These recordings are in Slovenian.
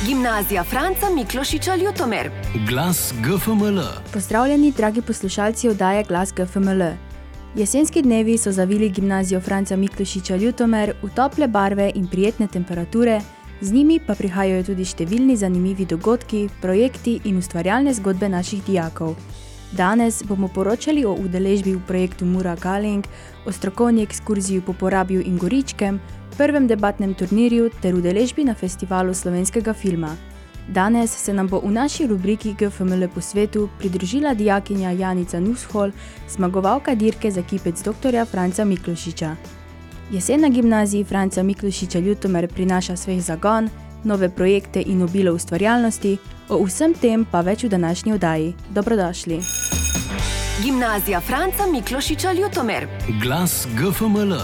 Gimnazija Franca Miklošiča Ljutomer. Glas GFML. Pozdravljeni, dragi poslušalci oddaje Glas GFML. Jesenski dnevi so zavili Gimnazijo Franca Miklošiča Ljutomer v tople barve in prijetne temperature, z njimi pa prihajajo tudi številni zanimivi dogodki, projekti in ustvarjalne zgodbe naših dijakov. Danes bomo poročali o udeležbi v projektu Mura Calling, o strokovni ekskurziji po Porabju in Goričkem, prvem debatnem turnirju ter udeležbi na festivalu slovenskega filma. Danes se nam bo v naši rubriki GFML po svetu pridružila dijakinja Janica Nushol, zmagovalka dirke za kipec dr. Franca Miklošiča. Jesen na Gimnaziji Franca Miklošiča Ljutomer prinaša svoj zagon, nove projekte in obilo ustvarjalnosti, o vsem tem pa več v današnji oddaji. Dobrodošli! Gimnazija Franca Miklošiča Ljutomer. Glas GFML.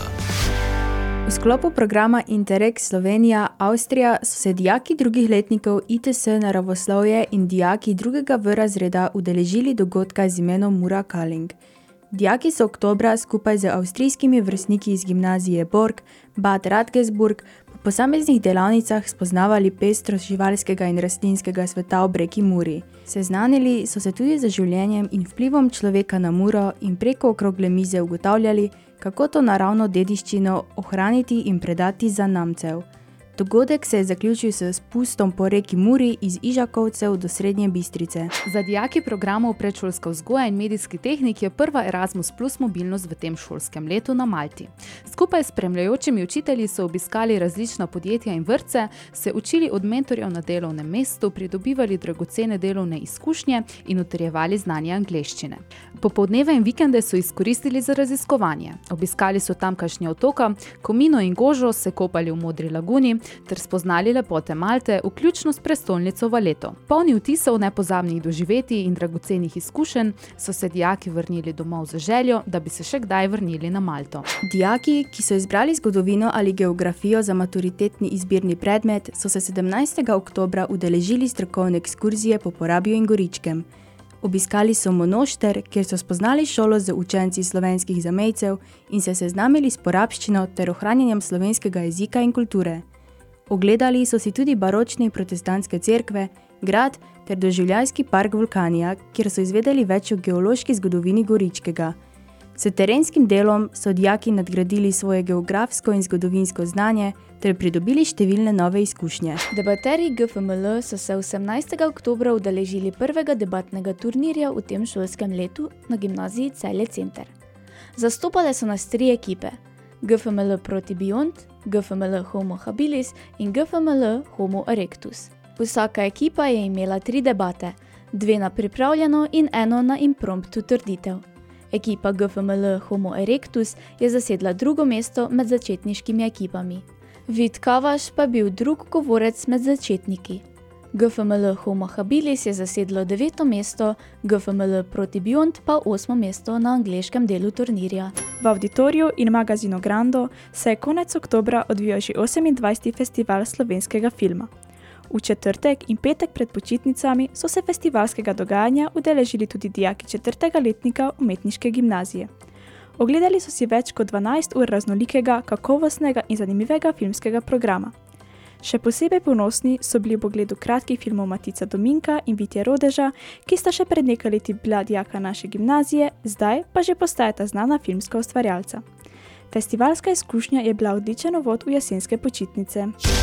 V sklopu programa Interreg Slovenija-Avstrija so se dijaki drugih letnikov ITS naravoslovje in dijaki drugega V razreda udeležili dogodka z imenom Mura Calling. Dijaki so oktobra skupaj z avstrijskimi vrstniki iz gimnazije Borg, Bad Radgesburg po posameznih delavnicah spoznavali pestrost živalskega in rastlinskega sveta ob reki Muri. Seznanili so se tudi z življenjem in vplivom človeka na Muro in preko okrogle mize ugotavljali, kako to naravno dediščino ohraniti in predati zanamcev. Dogodek se je zaključil s spustom po reki Muri iz Ižakovcev do Srednje Bistrice. Za dijaki programov predšolska vzgoja in medijski tehnik je prva Erasmus Plus mobilnost v tem šolskem letu na Malti. Skupaj s spremljajočimi učitelji so obiskali različna podjetja in vrtce, se učili od mentorjev na delovnem mestu, pridobivali dragocene delovne izkušnje in utrjevali znanje angleščine. Popoldneve in vikende so izkoristili za raziskovanje. Obiskali so tamkajšnje otoka, Komino in Gožo, se kopali v Modri laguni ter spoznali lepote Malte, vključno s prestolnico Valeto. Polni vtisov nepozabnih doživetij in dragocenih izkušenj so se dijaki vrnili domov z željo, da bi se še kdaj vrnili na Malto. Dijaki, ki so izbrali zgodovino ali geografijo za maturitetni izbirni predmet, so se 17. oktobra udeležili strokovne ekskurzije po Porabju in Goričkem. Obiskali so Monošter, kjer so spoznali šolo z učenci slovenskih zamejcev in se seznamili s porabščino ter ohranjanjem slovenskega jezika in kulture. Ogledali so si tudi baročne in protestantske cerkve, grad ter doživljajski park Vulkanija, kjer so izvedeli več o geološki zgodovini Goričkega. S terenskim delom so dijaki nadgradili svoje geografsko in zgodovinsko znanje ter pridobili številne nove izkušnje. Debaterji GFML so se 18. oktobra udeležili prvega debatnega turnirja v tem šolskem letu na gimnaziji Celje Center. Zastopale so nas 3 ekipe: GFML proti Beyond, GFML Homo habilis in GFML Homo erectus. Vsaka ekipa je imela 3 debate, 2 na pripravljeno in 1 na impromptu trditev. Ekipa GFML Homo erectus je zasedla 2. mesto med začetniškimi ekipami. Vid Kavaš pa bil drug govorec med začetniki. GFML Homo habilis je zasedlo 9. mesto, GFML proti Beyond pa 8. mesto na angleškem delu turnirja. V Auditoriju in Magazino Grando se je konec oktobra odvijal že 28. festival slovenskega filma. V četrtek in petek pred počitnicami so se festivalskega dogajanja udeležili tudi dijaki 4. letnika umetniške gimnazije. Ogledali so si več kot 12 ur raznolikega, kakovostnega in zanimivega filmskega programa. Še posebej ponosni so bili v pogledu kratkih filmov Matica Dominka in Vitja Rodeža, ki sta še pred nekaj leti bila dijaka naše gimnazije, zdaj pa že postajata znana filmska ustvarjalca. Festivalska izkušnja je bila odličen uvod v jesenske počitnice.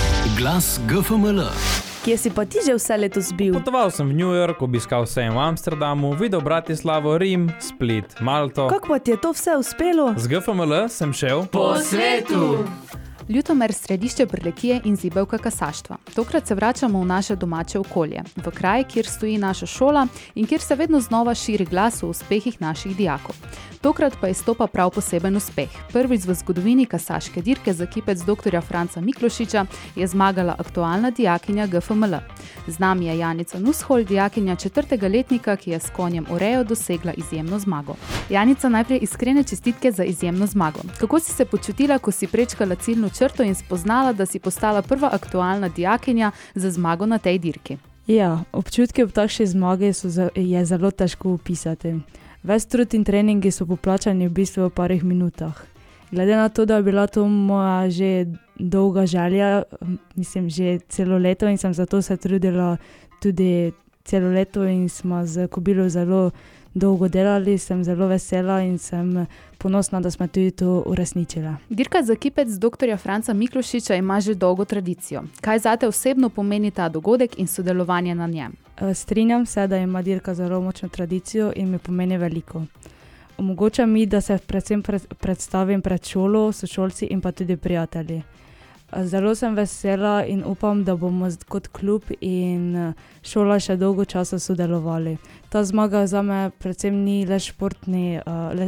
Glas GFML. Kje si pa ti že vse letos bil? Potoval sem v New York, obiskal sejem v Amsterdamu, videl Bratislavo, Rim, Split, Malto. Kako pa ti je to vse uspelo? Z GFML sem šel Po svetu. Ljutomer, središče Prlekije in zibelka kasaštva. Tokrat se vračamo v naše domače okolje, v kraj, kjer stoji naša šola in kjer se vedno znova širi glas o uspehih naših dijakov. Tokrat pa izstopa prav poseben uspeh. Prvič v zgodovini kasaške dirke za kipec dr. Franca Miklošiča je zmagala aktualna dijakinja GFML. Z nami je Janica Nushol, dijakinja 4. letnika, ki je s konjem Oreo dosegla izjemno zmago. Janica, najprej iskrene čestitke za izjemno zmago. Kako si se počutila, ko si prečkala ciljno črto in spoznala, da si postala prva aktualna dijakinja za zmago na tej dirki? Ja, občutki ob takšni zmagi je zelo težko opisati. Ves trud in treningi so poplačani v bistvu v parih minutah. Glede na to, da je bila to moja že dolga želja, mislim, že celo leto in sem zato se trudila tudi celo leto in smo z kobilo zelo dolgo delali, sem zelo vesela in sem ponosna, da smo tudi to uresničili. Dirka za kipec dr. Franca Miklošiča ima že dolgo tradicijo. Kaj zate osebno pomeni ta dogodek in sodelovanje na njem? Strinjam se, da ima dirka zelo močno tradicijo in mi pomeni veliko. Omogoča mi, da se predvsem predstavim pred šolo, sošolci in pa tudi prijatelji. Zelo sem vesela in upam, da bomo kot klub in šola še dolgo časa sodelovali. Ta zmaga zame predvsem ni le športni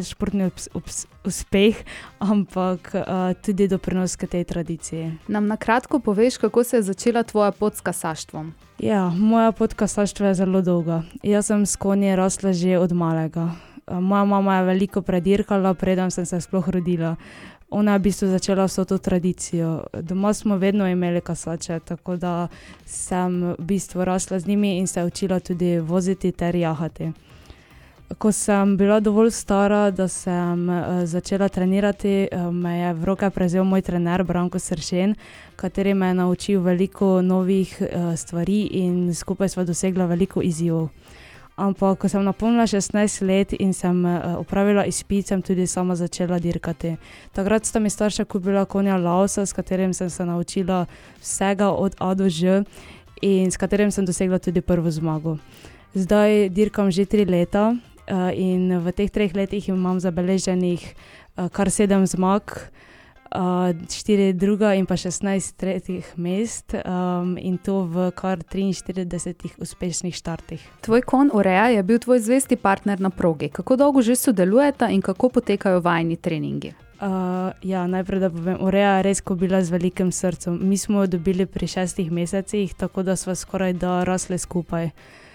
uspeh, ampak tudi doprinos k tej tradiciji. Nam na kratko poveš, kako se je začela tvoja pot s kasaštvom? Ja, moja pot kasaštva je zelo dolga. Jaz sem s konji rasla že od malega. Moja mama je veliko predirkala, preden sem se sploh rodila. Ona je v bistvu začela vso to tradicijo. Doma smo vedno imeli kasače, tako da sem v bistvu rasla z njimi in se učila tudi voziti ter jahati. Ko sem bila dovolj stara, da sem začela trenirati, me je v roke prevzel moj trener Branko Sršen, kateri me je naučil veliko novih stvari in skupaj sva dosegla veliko izzivov. Ampak, ko sem napolnila 16 let in sem opravila izpit, sem tudi sama začela dirkati. Takrat sta mi starša kupila konja Laosa, s katerim sem se naučila vsega od A do Ž in s katerim sem dosegla tudi prvo zmago. Zdaj dirkam že 3 leta in v teh 3 letih imam zabeleženih kar 7 zmag, 4 druga in pa 16 tretjih mest in to v kar 43 uspešnih štartih. Tvoj konj Oreja je bil tvoj zvesti partner na progi. Kako dolgo že sodelujeta in kako potekajo vajini treningi? Najprej da povem, Oreja je res kobila z velikim srcem. Mi smo jo dobili pri 6 mesecih, tako da sva skoraj da rasle skupaj.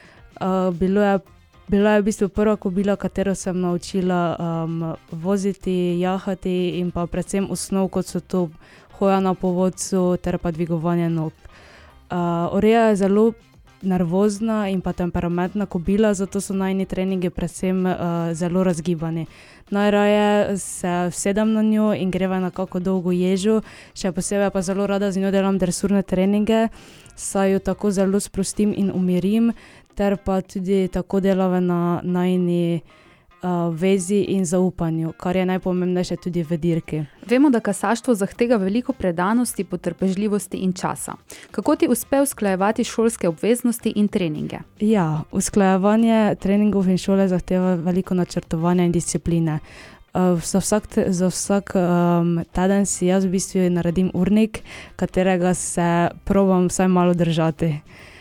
Bila je v bistvu prva kobila, katero sem naučila voziti, jahati in pa predvsem osnov, kot so to hoja na povodcu ter pa dvigovanje nog. Oreja je zelo nervozna in pa temperamentna kobila, zato so najini treningi predvsem zelo razgibani. Najraje se vsedem na njo in greva na kako dolgo ježo, še posebej pa zelo rada z njo delam dresurne treninge, saj jo tako zelo sprostim in umirim, ter pa tudi tako delava na najini vezi in zaupanju, kar je najpomembnejše tudi v dirki. Vemo, da kasaštvo zahteva veliko predanosti, potrpežljivosti in časa. Kako ti uspe usklajevati šolske obveznosti in treninge? Ja, usklajevanje treningov in šole zahteva veliko načrtovanja in discipline. Za vsak teden si jaz v bistvu naredim urnik, katerega se probam vsaj malo držati.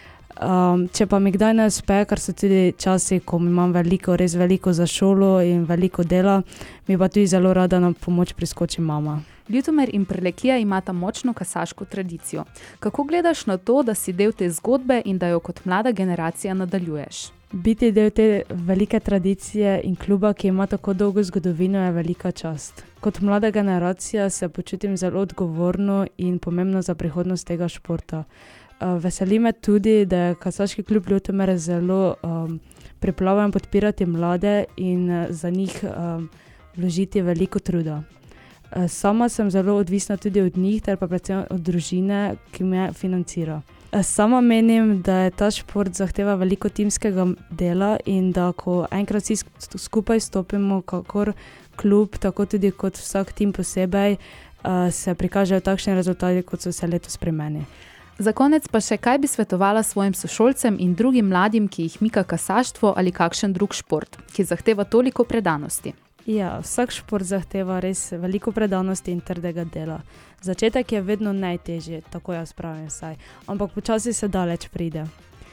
Če pa mi kdaj ne uspe, kar so tudi časi, ko imam res veliko za šolo in veliko dela, mi pa tudi zelo rada na pomoč priskoči mama. Ljutomer in Prlekija imata močno kasaško tradicijo. Kako gledaš na to, da si del te zgodbe in da jo kot mlada generacija nadaljuješ? Biti del te velike tradicije in kluba, ki ima tako dolgo zgodovino, je velika čast. Kot mlada generacija se počutim zelo odgovorno in pomembno za prihodnost tega športa. Veseli me tudi, da je Kasaški klub Ljutomer zelo pripravljen podpirati mlade in za njih vložiti veliko truda. Sama sem zelo odvisna tudi od njih, ter pa predvsem od družine, ki me financira. Sama menim, da je ta šport zahteva veliko timskega dela in da ko enkrat vsi skupaj stopimo kakor klub, tako tudi kot vsak tim posebej, se prikažejo takšni rezultati, kot so se letos pri meni. Za konec pa še, kaj bi svetovala svojim sošolcem in drugim mladim, ki jih mika kasaštvo ali kakšen drug šport, ki zahteva toliko predanosti? Ja, vsak šport zahteva res veliko predanosti in trdega dela. Začetek je vedno najtežji, tako jaz pravim vsaj, ampak počasi se daleč pride.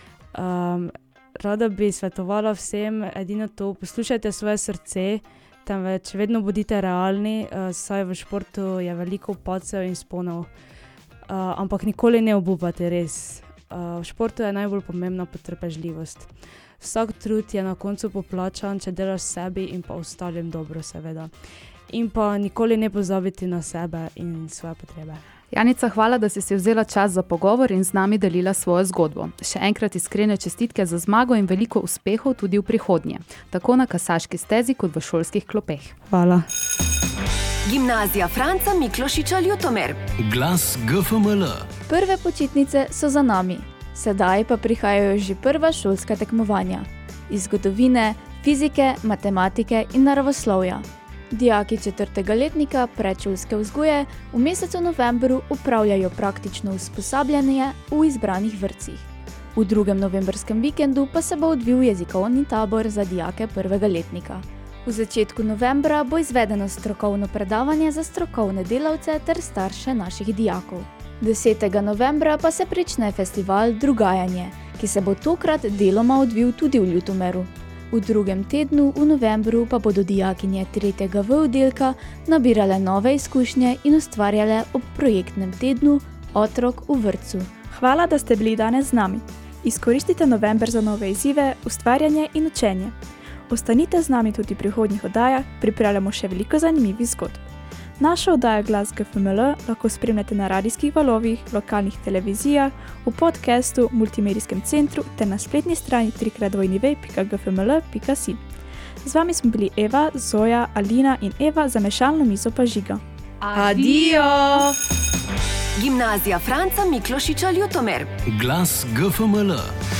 Rada bi svetovala vsem edino to, poslušajte svoje srce, temveč vedno bodite realni, saj v športu je veliko padcev in sponov. Ampak nikoli ne obupate, res. V športu je najbolj pomembna potrpežljivost. Vsak trud je na koncu poplačan, če delaš sebi in pa ostalim dobro, seveda. In pa nikoli ne pozabiti na sebe in svoje potrebe. Janica, hvala, da si vzela čas za pogovor in z nami delila svojo zgodbo. Še enkrat iskrene čestitke za zmago in veliko uspehov tudi v prihodnje, tako na kasaški stezi kot v šolskih klopeh. Hvala. Gimnazija Franca Miklošiča Ljutomer. Glas GFML. Prve počitnice so za nami, sedaj pa prihajajo že prva šolska tekmovanja. Iz zgodovine, fizike, matematike in naravoslovja. Dijaki 4. letnika predšolske vzgoje v mesecu novembru opravljajo praktično usposabljanje v izbranih vrtcih. V 2. novembrskem vikendu pa se bo odvil jezikovni tabor za dijake 1. letnika. V začetku novembra bo izvedeno strokovno predavanje za strokovne delavce ter starše naših dijakov. 10. novembra pa se prične festival Drugajanje, ki se bo tokrat deloma odvil tudi v Ljutomeru. V drugem tednu v novembru pa bodo dijakinje 3. V oddelka nabirale nove izkušnje in ustvarjale ob projektnem tednu Otrok v vrtcu. Hvala, da ste bili danes z nami. Izkoristite november za nove izzive, ustvarjanje in učenje. Ostanite z nami tudi v prihodnjih oddajah, pripravljamo še veliko zanimivih zgodb. Našo oddajo Glas GFML lahko spremljate na radijskih valovih, lokalnih televizijah, v podcastu, multimedijskem centru ter na spletni strani www.gfml.si. Z vami smo bili Eva, Zoja, Alina in Eva za mešalno mizo pa Žiga. Adijo! Gimnazija Franca Miklošiča Ljutomer. Glas GFML.